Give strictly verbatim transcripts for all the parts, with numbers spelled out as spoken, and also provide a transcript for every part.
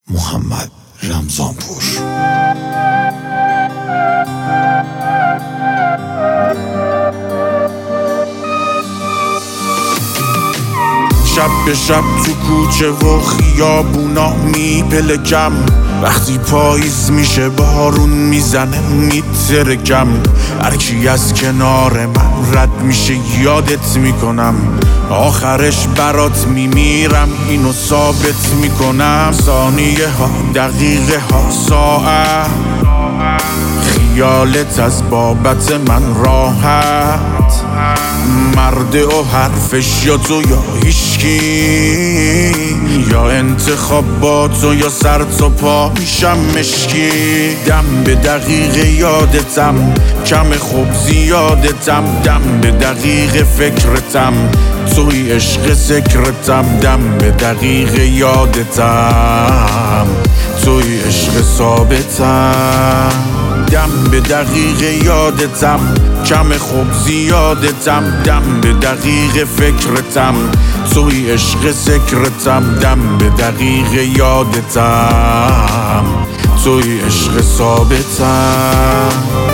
محمد رمضانپور. شب به شب تو کوچه و خیابونا میپلکم، وقتی پاییز میشه بارون میزنه میترکم، هرکی از کنار من رد میشه یادت میکنم، آخرش برات میمیرم اینو ثابت میکنم. ثانیه ها، دقیقه ها، ساعت، خیالت از بابت من راحت، مرده و حرفش یا تو یا هیچکی، یا انتخابات و یا سر تا پا میشم مشکی. دم به دقیقه یادتم، کم خوب زیادتم، دم به دقیقه فکرتم، توی عشق سکرتم، دم به دقیقه یادتم، توی عشق ثابتم، دم به دقیقه یادتم، کم خوب زیادتم، دم به دقیقه فکرتم، توی عشق سکرتم، دم به دقیقه یادتم، توی عشق ثابتم.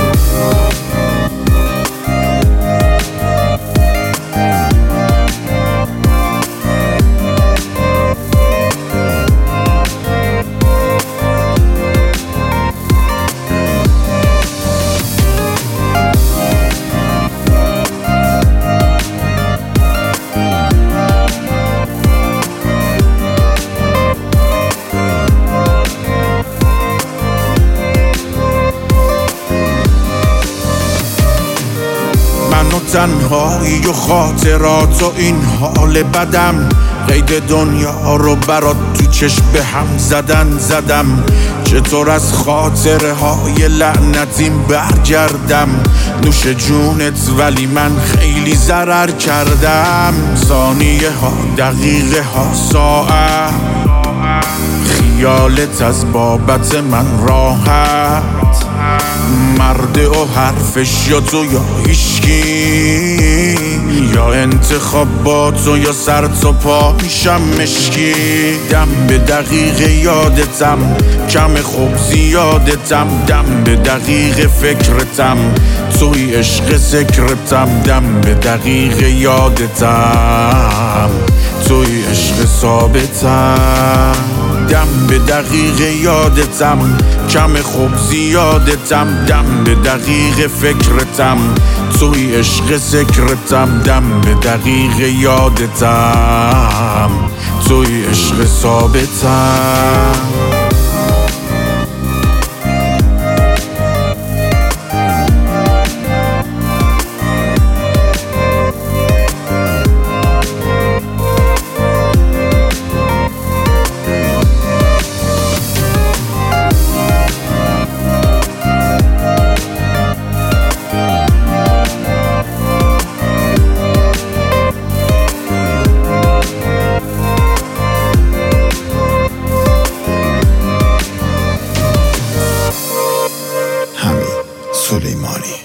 تنهایی و خاطرات و این حال بدم، قید دنیا رو برات تو چشم به هم زدن زدم، چطور از خاطره های لعنتیم برگردم، نوش جونت ولی من خیلی ضرر کردم. ثانیه ها، دقیقه ها، ساعت، خیالت از بابت من راحت، مرده و حرفش یا تو یا هیچکی، یا انتخابات و یا سر تا پا میشم مشکی. دم به دقیقه یادتم، کم خوب زیادتم، دم به دقیقه فکرتم، توی عشق سکرتم، دم به دقیقه یادتم، توی عشق ثابتم، دم به دقیقه یادتم، کم خوب زیادتم، دم به دقیقه فکرتم، توی عشق سکرتم، دم به دقیقه یادتم، توی عشق ثابتم. سلیمانی.